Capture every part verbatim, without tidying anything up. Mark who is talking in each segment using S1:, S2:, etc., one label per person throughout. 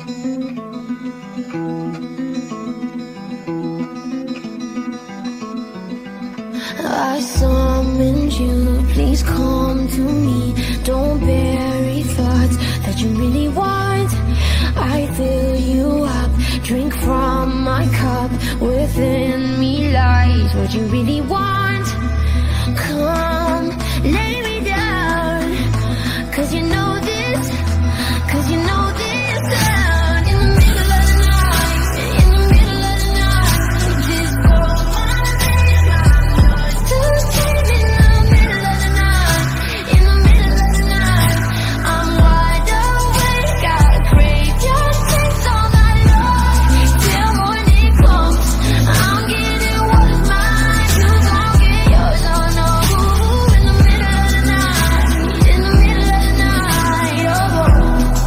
S1: I summoned you, please come to me. Don't bury thoughts that you really want. I fill you up, drink from my cup. Within me lies what you really want. Come, lay me down, cause you know this, cause you know this sound. In the middle of the night, in the middle of the night, this girl to sleep in the middle of the night, in the middle of the night. I'm wide awake, gotta crave your taste all night long. Till morning comes, I'm getting what is mine. You gon' get yours, oh no. In the middle of the night, in the middle of the night, oh.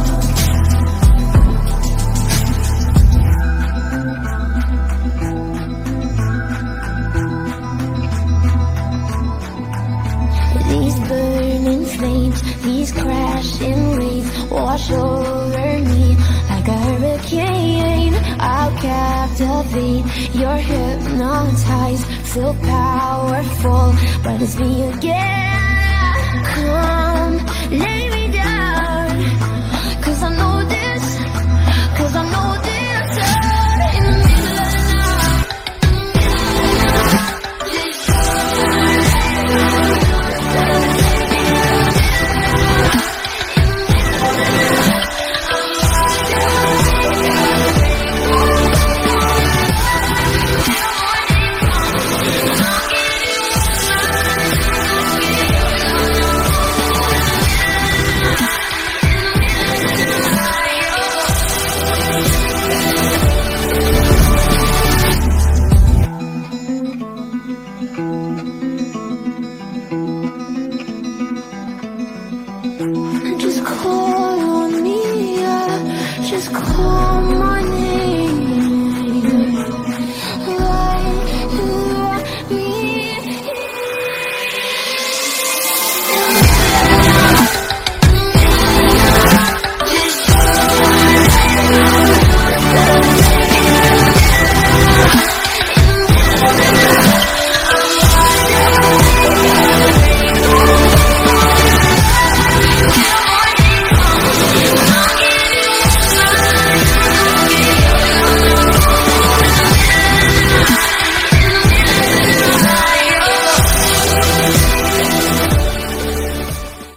S1: These burning flames, these crashing waves wash over me like a hurricane. I'll captivate, you're hypnotized, feel powerful, but it's me again. Come, lay me down, cause I know this, cause I know this. In the middle of the night, just call on me, yeah. Just call my